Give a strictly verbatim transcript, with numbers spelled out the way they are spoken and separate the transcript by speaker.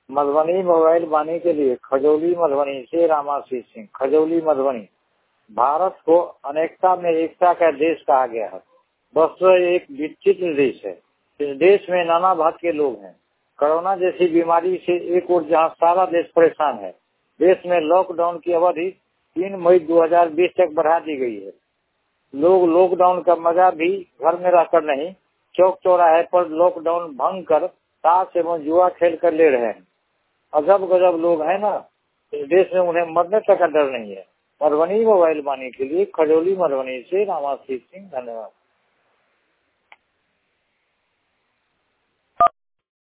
Speaker 1: Madhubani mobile वाणी के लिए खजौली मधुबनी से रामाशीष सिंह। खजौली मधुबनी। भारत को अनेकता में एकता का देश कहा गया है। वस्तु एक विचित्र देश है। इस देश में नाना भाग के लोग हैं। कोरोना जैसी बीमारी से एक ओर जहां सारा देश परेशान है, देश में लॉकडाउन की अवधि तीन मई दो हजार बीस तक बढ़ा दी गई है। लोग लॉकडाउन का मजा भी घर में रहकर नहीं, चौक चौराहे पर लॉकडाउन भंग कर ताश एवं जुआ खेल कर ले रहे हैं। अजब गजब लोग हैं ना, इस देश में उन्हें मरने तक का डर नहीं है। मधुबनी मोबाइल वाणी के लिए खजौली मधुबनी से रामाशीष सिंह। धन्यवाद।